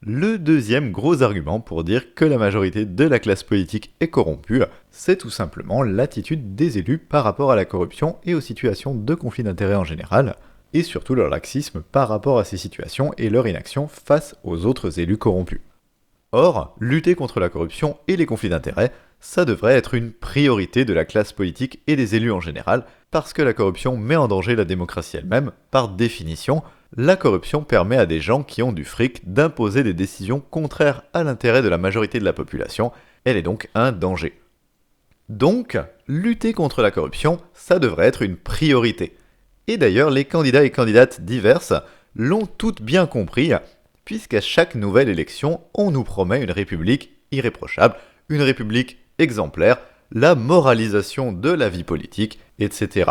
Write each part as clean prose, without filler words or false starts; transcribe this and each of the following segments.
Le deuxième gros argument pour dire que la majorité de la classe politique est corrompue, c'est tout simplement l'attitude des élus par rapport à la corruption et aux situations de conflit d'intérêts en général, et surtout leur laxisme par rapport à ces situations et leur inaction face aux autres élus corrompus. Or, lutter contre la corruption et les conflits d'intérêts, ça devrait être une priorité de la classe politique et des élus en général, parce que la corruption met en danger la démocratie elle-même, par définition. La corruption permet à des gens qui ont du fric d'imposer des décisions contraires à l'intérêt de la majorité de la population, elle est donc un danger. Donc, lutter contre la corruption, ça devrait être une priorité. Et d'ailleurs, les candidats et candidates diverses l'ont toutes bien compris, puisqu'à chaque nouvelle élection, on nous promet une république irréprochable, une république exemplaire, la moralisation de la vie politique, etc.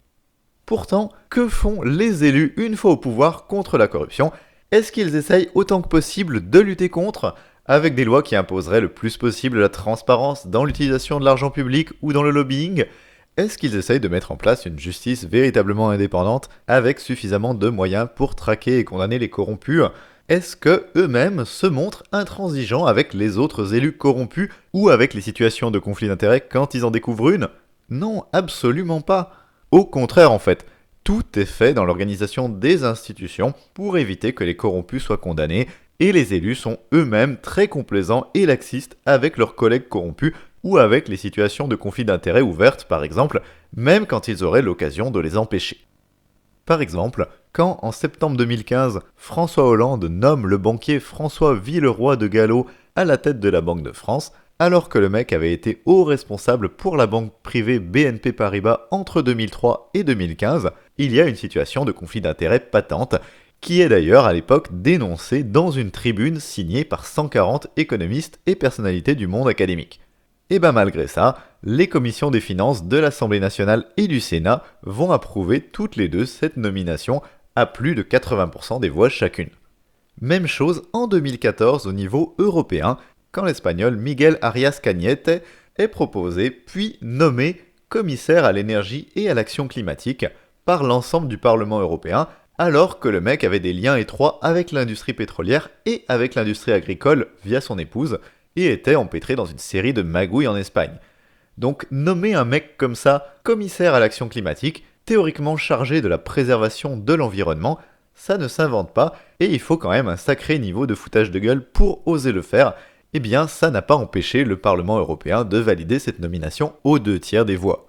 Pourtant, que font les élus une fois au pouvoir contre la corruption? Est-ce qu'ils essayent autant que possible de lutter contre, avec des lois qui imposeraient le plus possible la transparence dans l'utilisation de l'argent public ou dans le lobbying? Est-ce qu'ils essayent de mettre en place une justice véritablement indépendante, avec suffisamment de moyens pour traquer et condamner les corrompus? Est-ce que eux-mêmes se montrent intransigeants avec les autres élus corrompus ou avec les situations de conflit d'intérêts quand ils en découvrent une? Non, absolument pas. Au contraire, en fait, tout est fait dans l'organisation des institutions pour éviter que les corrompus soient condamnés, et les élus sont eux-mêmes très complaisants et laxistes avec leurs collègues corrompus ou avec les situations de conflit d'intérêts ouvertes, par exemple, même quand ils auraient l'occasion de les empêcher. Par exemple, quand en septembre 2015, François Hollande nomme le banquier François Villeroy de Galhau à la tête de la Banque de France, alors que le mec avait été haut responsable pour la banque privée BNP Paribas entre 2003 et 2015, il y a une situation de conflit d'intérêts patente, qui est d'ailleurs à l'époque dénoncée dans une tribune signée par 140 économistes et personnalités du monde académique. Et ben malgré ça, les commissions des finances de l'Assemblée nationale et du Sénat vont approuver toutes les deux cette nomination à plus de 80% des voix chacune. Même chose en 2014 au niveau européen, quand l'espagnol Miguel Arias Cañete est proposé puis nommé commissaire à l'énergie et à l'action climatique par l'ensemble du Parlement européen, alors que le mec avait des liens étroits avec l'industrie pétrolière et avec l'industrie agricole via son épouse, et était empêtré dans une série de magouilles en Espagne. Donc nommer un mec comme ça, commissaire à l'action climatique, théoriquement chargé de la préservation de l'environnement, ça ne s'invente pas, et il faut quand même un sacré niveau de foutage de gueule pour oser le faire. Eh bien, ça n'a pas empêché le Parlement européen de valider cette nomination aux 2/3 des voix.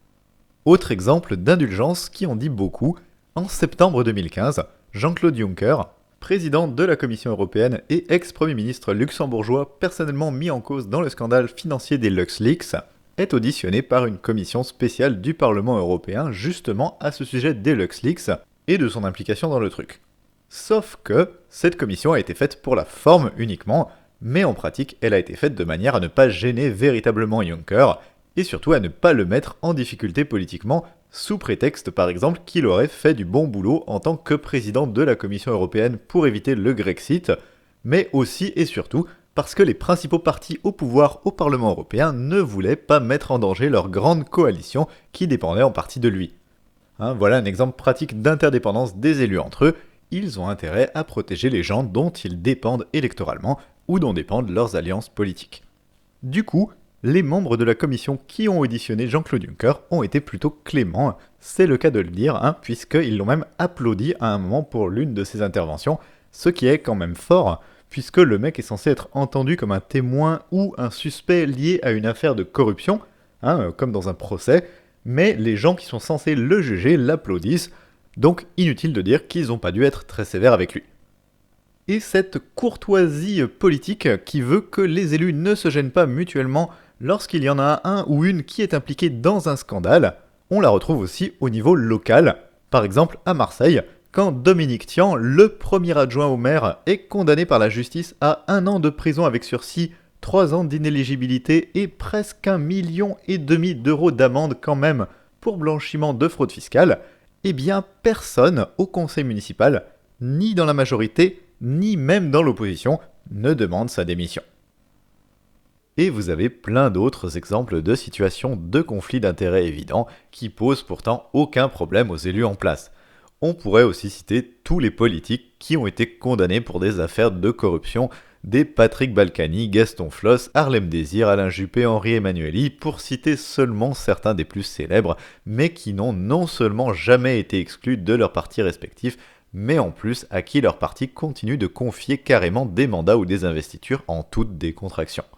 Autre exemple d'indulgence qui en dit beaucoup, en septembre 2015, Jean-Claude Juncker, président de la Commission européenne et ex-premier ministre luxembourgeois personnellement mis en cause dans le scandale financier des LuxLeaks, est auditionné par une commission spéciale du Parlement européen justement à ce sujet des LuxLeaks et de son implication dans le truc. Sauf que cette commission a été faite pour la forme uniquement, mais en pratique elle a été faite de manière à ne pas gêner véritablement Juncker, et surtout à ne pas le mettre en difficulté politiquement, sous prétexte par exemple qu'il aurait fait du bon boulot en tant que président de la Commission européenne pour éviter le Grexit, mais aussi et surtout parce que les principaux partis au pouvoir au Parlement européen ne voulaient pas mettre en danger leur grande coalition qui dépendait en partie de lui. Voilà un exemple pratique d'interdépendance des élus entre eux, ils ont intérêt à protéger les gens dont ils dépendent électoralement ou dont dépendent leurs alliances politiques. Du coup, les membres de la commission qui ont auditionné Jean-Claude Juncker ont été plutôt cléments, c'est le cas de le dire, puisqu'ils l'ont même applaudi à un moment pour l'une de ses interventions, ce qui est quand même fort, puisque le mec est censé être entendu comme un témoin ou un suspect lié à une affaire de corruption, comme dans un procès, mais les gens qui sont censés le juger l'applaudissent, donc inutile de dire qu'ils n'ont pas dû être très sévères avec lui. Et cette courtoisie politique qui veut que les élus ne se gênent pas mutuellement lorsqu'il y en a un ou une qui est impliqué dans un scandale, on la retrouve aussi au niveau local. Par exemple à Marseille, quand Dominique Tian, le premier adjoint au maire, est condamné par la justice à 1 an de prison avec sursis, 3 ans d'inéligibilité et presque 1,5 million d'euros d'amende quand même pour blanchiment de fraude fiscale, eh bien personne au conseil municipal, ni dans la majorité, ni même dans l'opposition, ne demande sa démission. Et vous avez plein d'autres exemples de situations de conflits d'intérêts évidents qui posent pourtant aucun problème aux élus en place. On pourrait aussi citer tous les politiques qui ont été condamnés pour des affaires de corruption, des Patrick Balkany, Gaston Floss, Harlem Désir, Alain Juppé, Henri Emmanuelli, pour citer seulement certains des plus célèbres, mais qui n'ont non seulement jamais été exclus de leurs partis respectifs, mais en plus à qui leur parti continue de confier carrément des mandats ou des investitures en toute décontraction.